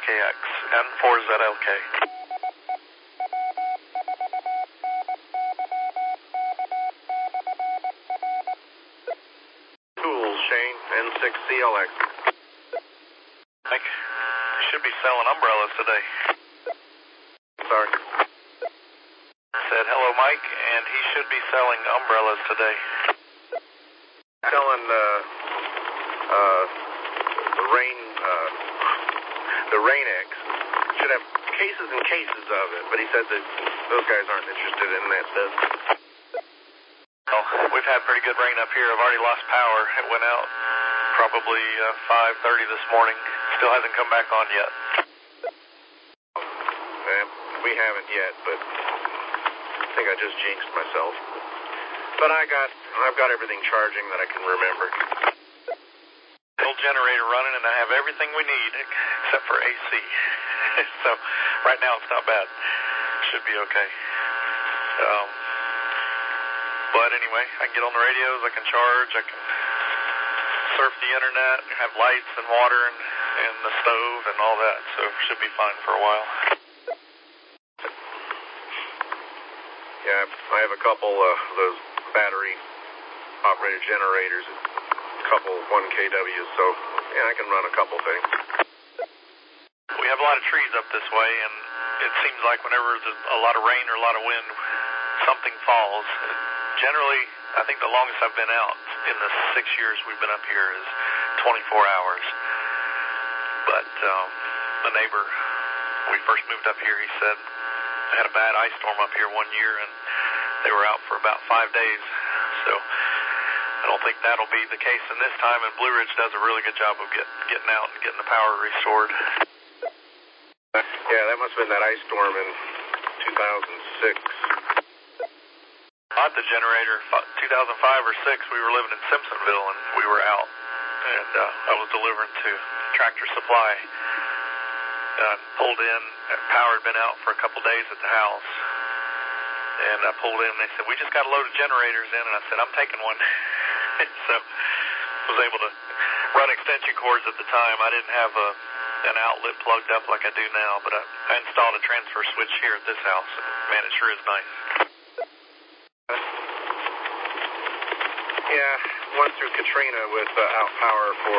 6KX and 4ZLK. Tools, Shane, N6CLX. Mike, you should be selling umbrellas today. Sorry. Said hello, Mike, and he should be selling umbrellas today. Selling, the Rain-X. Should have cases and cases of it, but he said that those guys aren't interested in that stuff. Well, we've had pretty good rain up here. I've already lost power. It went out probably 5:30 this morning. Still hasn't come back on yet. We haven't yet, but I think I just jinxed myself. But I've got everything charging that I can remember. Old generator running, and I have everything we need except for AC. So right now it's not bad. Should be okay. But anyway, I can get on the radios, I can charge, I can surf the internet, have lights and water and the stove and all that. So should be fine for a while. Yeah, I have a couple of those battery-operated generators, a couple 1kWs, so yeah, I can run a couple things. We have a lot of trees up this way, and it seems like whenever there's a lot of rain or a lot of wind, something falls. Generally, I think the longest I've been out in the 6 years we've been up here is 24 hours. But the neighbor, when we first moved up here, he said they had a bad ice storm up here one year, and they were out for about 5 days. So I don't think that'll be the case in this time, and Blue Ridge does a really good job of getting out and getting the power restored. Yeah, that must have been that ice storm in 2006. Bought the generator 2005 or 6. We were living in Simpsonville, and we were out, and I was delivering to Tractor Supply. Pulled in, and power had been out for a couple days at the house, and I pulled in, and they said, we just got a load of generators in, and I said, I'm taking one. So I was able to run extension cords at the time. I didn't have an outlet plugged up like I do now, but I installed a transfer switch here at this house, and man, it sure is nice. Yeah, went through Katrina with out power for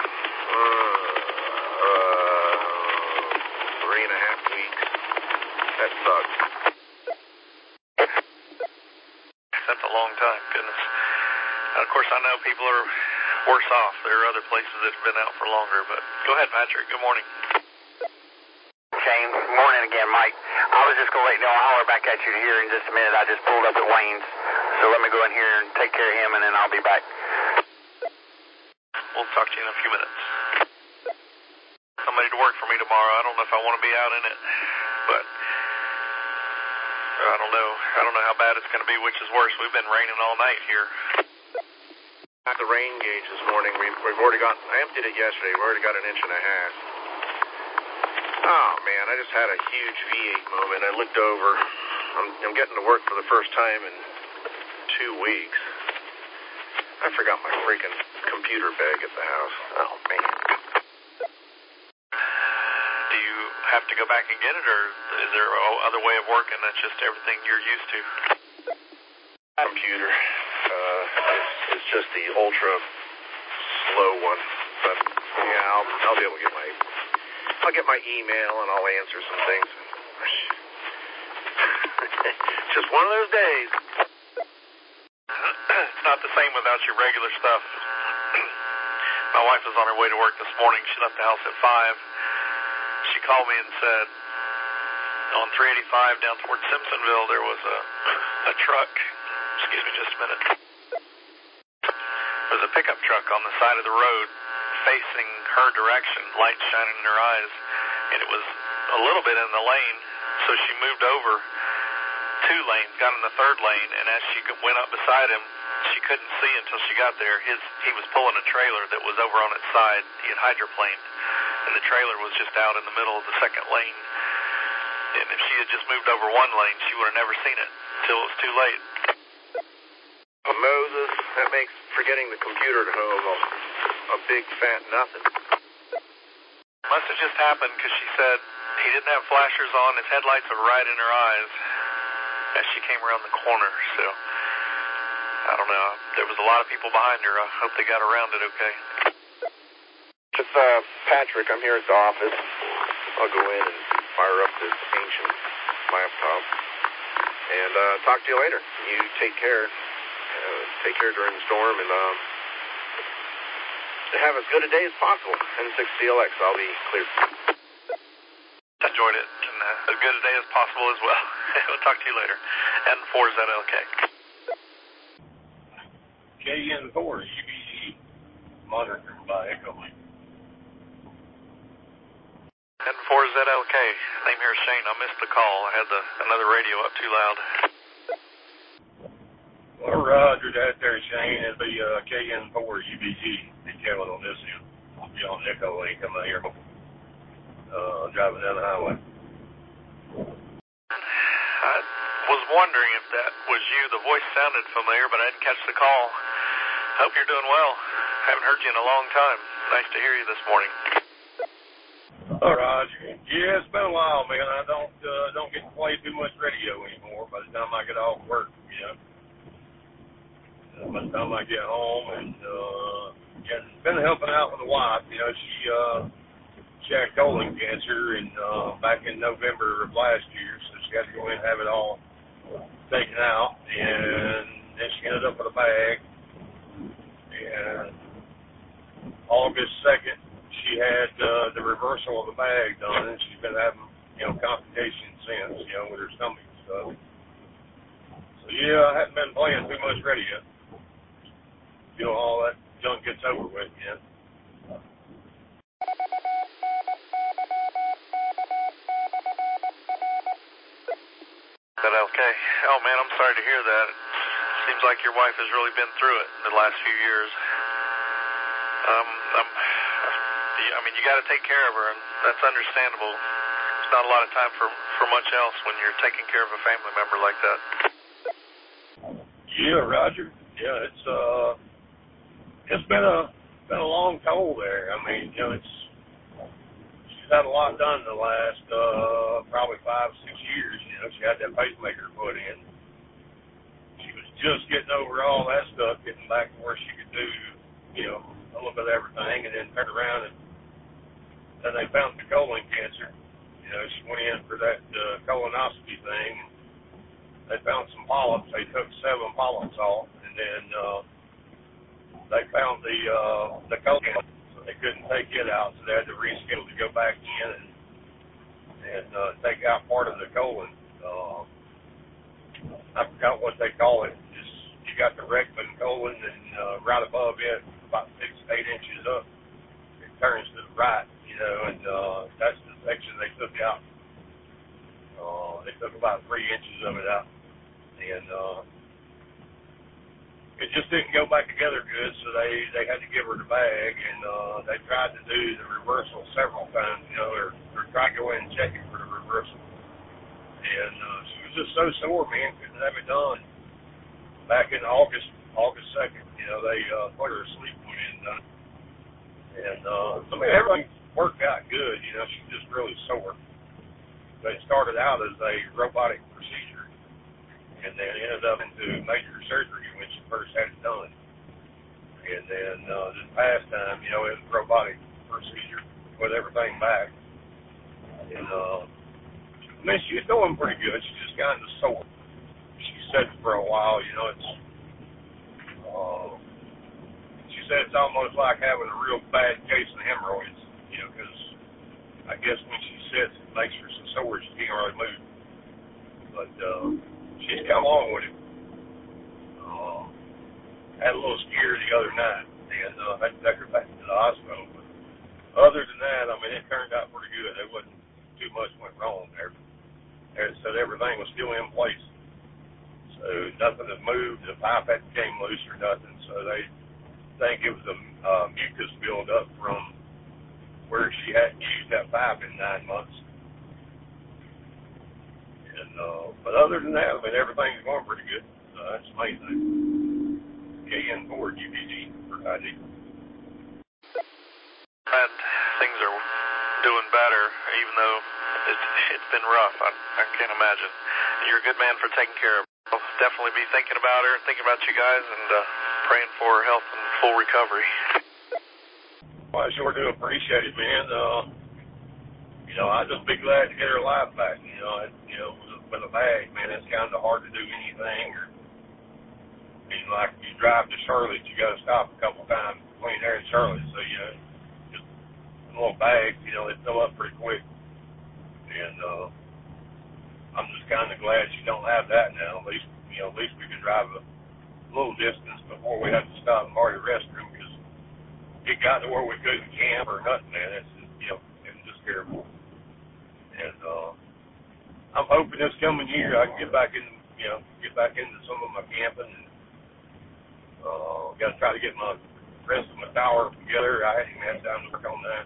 3.5 weeks. That sucks. That's a long time, goodness. Of course, I know people are worse off. There are other places that have been out for longer, but go ahead, Patrick. Good morning. Shane, good morning again, Mike. I was just going to let you know I'll holler back at you here in just a minute. I just pulled up at Wayne's, so let me go in here and take care of him, and then I'll be back. We'll talk to you in a few minutes. Somebody to work for me tomorrow. I don't know if I want to be out in it, but I don't know. I don't know how bad it's going to be, which is worse. We've been raining all night here. At the rain gauge this morning, we've already got, I emptied it yesterday, we've already got 1.5 inches. Oh man, I just had a huge V8 moment. I looked over, I'm getting to work for the first time in 2 weeks. I forgot my freaking computer bag at the house. Oh man. Do you have to go back and get it, or is there other way of working that's just everything you're used to? Computer. It's just the ultra slow one. But yeah, I'll be able to get my email and I'll answer some things. Just one of those days. It's not the same without your regular stuff. My wife was on her way to work this morning. She left the house at 5. She called me and said, on 385 down towards Simpsonville, there was a truck. Excuse me just a minute. There was a pickup truck on the side of the road facing her direction, lights shining in her eyes, and it was a little bit in the lane, so she moved over 2 lanes, got in the 3rd lane, and as she went up beside him, she couldn't see until she got there. He was pulling a trailer that was over on its side. He had hydroplaned, and the trailer was just out in the middle of the 2nd lane. And if she had just moved over 1 lane, she would have never seen it until it was too late. Moses, that makes forgetting the computer at home a big fat nothing. must have just happened because she said he didn't have flashers on. His headlights were right in her eyes as she came around the corner. So, I don't know. There was a lot of people behind her. I hope they got around it okay. It's Patrick. I'm here at the office. I'll go in and fire up this ancient laptop and talk to you later. You take care. Take care during the storm and have as good a day as possible. N6CLX, I'll be clear. Enjoyed it, and as good a day as possible as well. We'll talk to you later. N4ZLK. KN4 UBG, monitored by Echolink. N4ZLK. Name here is Shane. I missed the call. I had another radio up too loud. Well, roger that there, Shane. It'll be KN4 UBG. Be Kevin on this end. I'll be on Echolink. I'm out here driving down the highway. I was wondering if that was you. The voice sounded familiar, but I didn't catch the call. Hope you're doing well. Haven't heard you in a long time. Nice to hear you this morning. Oh, Roger. Yeah, it's been a while, man. I don't get to play too much radio anymore by the time I get off work, you know. By the time I get home and been helping out with the wife. You know, she had colon cancer and back in November of last year, so she had to go in and have it all taken out, and then she ended up with a bag. And August 2nd, she had the reversal of the bag done, and she's been having, you know, complications since, you know, with her stomach and stuff. So yeah, I haven't been playing too much radio. You know, all that junk gets over with, yeah. Okay. Oh man, I'm sorry to hear that. It seems like your wife has really been through it the last few years. I mean, you got to take care of her, and that's understandable. There's not a lot of time for much else when you're taking care of a family member like that. Yeah, Roger. Yeah, it's been a long toll there. I mean, you know, she's had a lot done in the last probably 5 or 6 years. You know, she had that pacemaker put in. She was just getting over all that stuff, getting back to where she could do, you know, a little bit of everything, and then turned around and then they found the colon cancer. You know, she went in for that colonoscopy thing. They found some polyps. They took 7 polyps off, and then they found the colon cancer. So they couldn't take it out, so they had to reschedule to go back in and take out part of the colon. I forgot what they call it. Just you got the rectum colon, and right above it, about 6 to 8 inches up, it turns to the right. You know, and that's the section they took out. They took about 3 inches of it out, and it just didn't go back together good. So they had to give her the bag, and they tried to do the reversal several times. You know, or tried to go in and check it for the reversal, and she was just so sore, man, couldn't have it done. Back in August 2nd, you know, they put her to sleep when it done, and I mean everything worked out good. You know, she's just really sore. They started out as a robotic procedure and then ended up into major surgery when she first had it done. And then this past time, you know, it was a robotic procedure with everything back. And I mean, she's doing pretty good. She's just kind of sore. She said for a while, you know, she said it's almost like having a real bad case of hemorrhoids. You know, because I guess when she sits, it makes her so sore she can't really move. But she's come along with it. Had a little scare the other night, and had to take her back to the hospital. But other than that, I mean, it turned out pretty good. There wasn't too much went wrong there. They said everything was still in place. So nothing had moved. The pipe hadn't came loose or nothing. So they think it was a mucus buildup from where she hadn't used that pipe in 9 months. And but other than that, I mean, everything's going pretty good. That's the main thing. KN4 UBG for ID. Glad things are doing better, even though it's been rough. I can't imagine. You're a good man for taking care of her. I'll definitely be thinking about her, thinking about you guys, and praying for her health and full recovery. Well, I sure do appreciate it, man. I'd just be glad to get her life back. With a bag, man, it's kind of hard to do anything. Like you drive to Charlotte, you got to stop a couple times between there and Charlotte. So, just a little bag, they fill up pretty quick. And I'm just kind of glad she don't have that now. At least we can drive a little distance before we have to stop and borrow the restroom, because it got to where we couldn't camp or nothing, man. It's just, it was just terrible. And I'm hoping this coming year I can get back into some of my camping. And got to try to get my rest of my tower together. I haven't had time to work on that.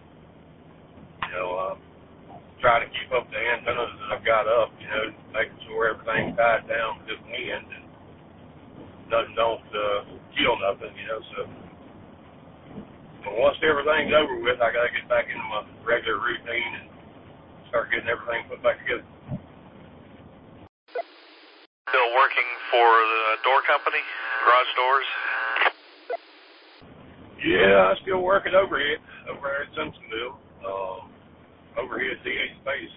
Try to keep up the antennas that I've got up. Making sure everything's tied down with this wind and nothing don't kill nothing. So. But once everything's over with, I got to get back into my regular routine and start getting everything put back together. Still working for the door company, Garage Doors? Yeah, I'm still working over here at Simpsonville, over here at DA Space.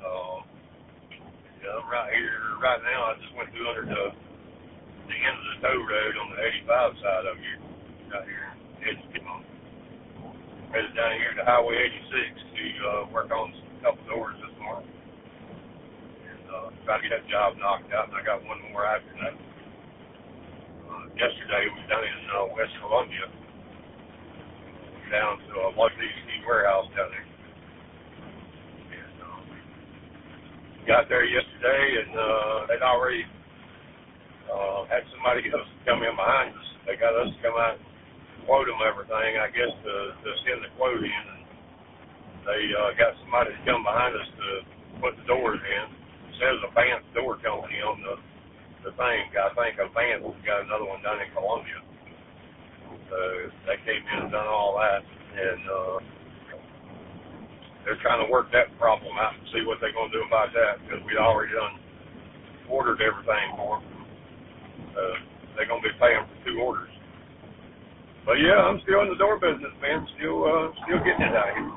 I'm right here right now. I just went through under the end of the tow road on the 85 side of here, right here in Edgecombe. Headed down here to Highway 86 to work on a couple doors this morning. And try to get that job knocked out, and I got one more after that. Yesterday we was down in West Columbia, down to a Washington, D.C. warehouse down there. And got there yesterday, and they'd already had somebody else come in behind us. They got us to come out and quote them everything, I guess, to send the quote in. And they got somebody to come behind us to put the doors in. It says a Vance Door Company on the thing. I think a Vance got another one down in Columbia. So they came in and done all that, and they're trying to work that problem out and see what they're going to do about that, because we'd already ordered everything for them. They're going to be paying for 2 orders. But yeah, I'm still in the door business, man. Still getting it out here.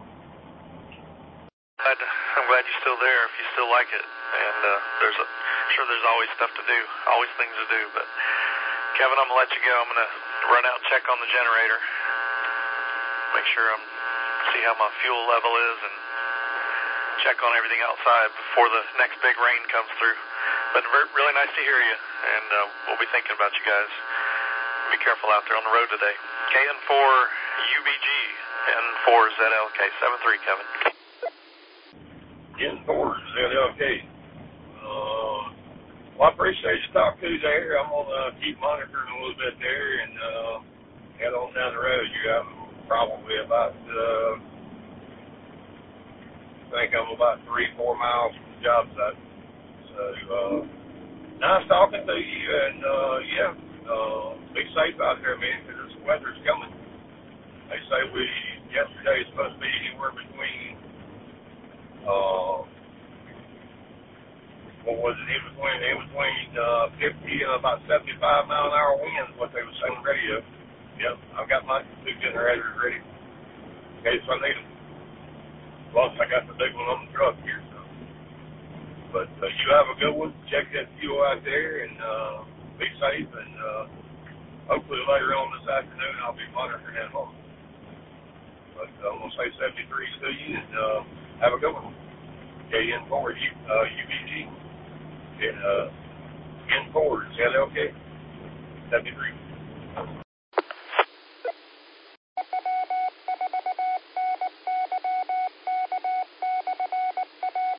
I'm glad you're still there if you still like it. And there's always stuff to do, always things to do. But Kevin, I'm gonna let you go. I'm gonna run out and check on the generator, make sure see how my fuel level is, and check on everything outside before the next big rain comes through. But really nice to hear you, and we'll be thinking about you guys. Be careful out there on the road today. KN4 UBG, N4 ZLK, 73, Kevin. N4 ZLK. Well, I appreciate you talking to you there. I'm going to keep monitoring a little bit there and head on down the road. I'm probably about, I think I'm about 3-4 miles from the job site. So, nice talking to you, and be safe out there, man, because this weather's coming. They say yesterday is supposed to be anywhere between, in between 50 and about 75 mile an hour winds, what they were saying on the radio. Yep, I've got my 2 generators ready in case I need them. Plus, I got the big one on the truck here. So. But you have a good one. Check that fuel out there, and be safe. And hopefully later on this afternoon, I'll be monitoring at home. But I'm going to say 73 to you, and have a good one. KN4 UBG. And N4 ZLK 73.